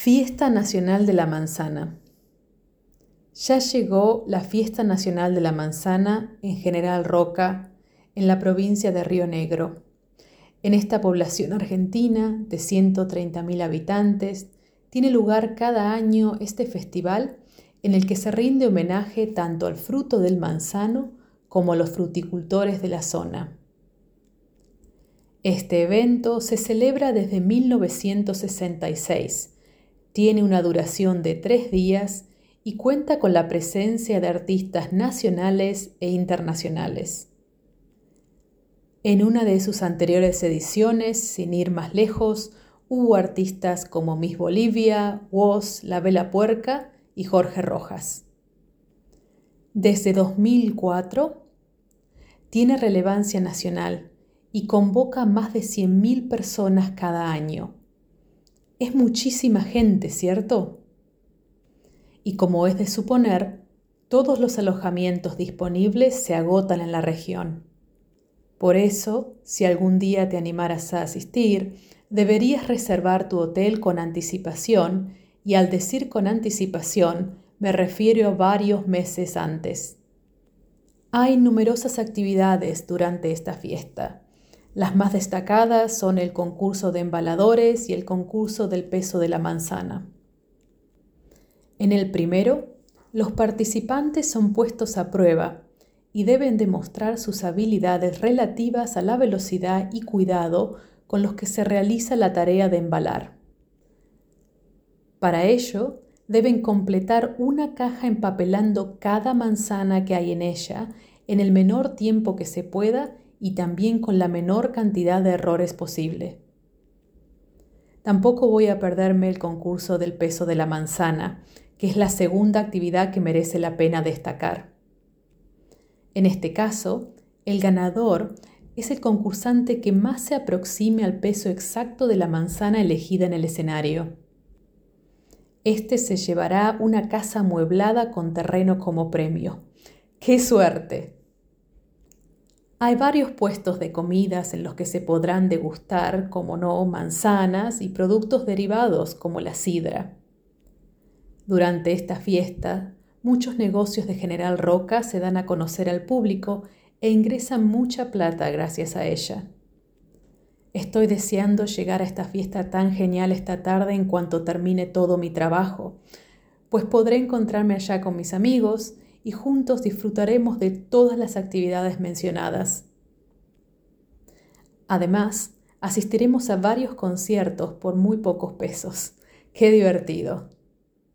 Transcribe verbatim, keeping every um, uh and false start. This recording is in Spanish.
Fiesta Nacional de la Manzana. Ya llegó la Fiesta Nacional de la Manzana en General Roca, en la provincia de Río Negro. En esta población argentina de ciento treinta mil habitantes, tiene lugar cada año este festival en el que se rinde homenaje tanto al fruto del manzano como a los fruticultores de la zona. Este evento se celebra desde mil novecientos sesenta y seis. Tiene una duración de tres días y cuenta con la presencia de artistas nacionales e internacionales. En una de sus anteriores ediciones, sin ir más lejos, hubo artistas como Miss Bolivia, Woz, La Vela Puerca y Jorge Rojas. Desde dos mil cuatro tiene relevancia nacional y convoca a más de cien mil personas cada año. Es muchísima gente, ¿cierto? Y como es de suponer, todos los alojamientos disponibles se agotan en la región. Por eso, si algún día te animaras a asistir, deberías reservar tu hotel con anticipación, y al decir con anticipación, me refiero a varios meses antes. Hay numerosas actividades durante esta fiesta. Las más destacadas son el concurso de embaladores y el concurso del peso de la manzana. En el primero, los participantes son puestos a prueba y deben demostrar sus habilidades relativas a la velocidad y cuidado con los que se realiza la tarea de embalar. Para ello, deben completar una caja empapelando cada manzana que hay en ella en el menor tiempo que se pueda y también con la menor cantidad de errores posible. Tampoco voy a perderme el concurso del peso de la manzana, que es la segunda actividad que merece la pena destacar. En este caso, el ganador es el concursante que más se aproxime al peso exacto de la manzana elegida en el escenario. Este se llevará una casa amueblada con terreno como premio. ¡Qué suerte! Hay varios puestos de comidas en los que se podrán degustar, como no, manzanas y productos derivados como la sidra. Durante esta fiesta, muchos negocios de General Roca se dan a conocer al público e ingresan mucha plata gracias a ella. Estoy deseando llegar a esta fiesta tan genial esta tarde en cuanto termine todo mi trabajo, pues podré encontrarme allá con mis amigos y juntos disfrutaremos de todas las actividades mencionadas. Además, asistiremos a varios conciertos por muy pocos pesos. ¡Qué divertido!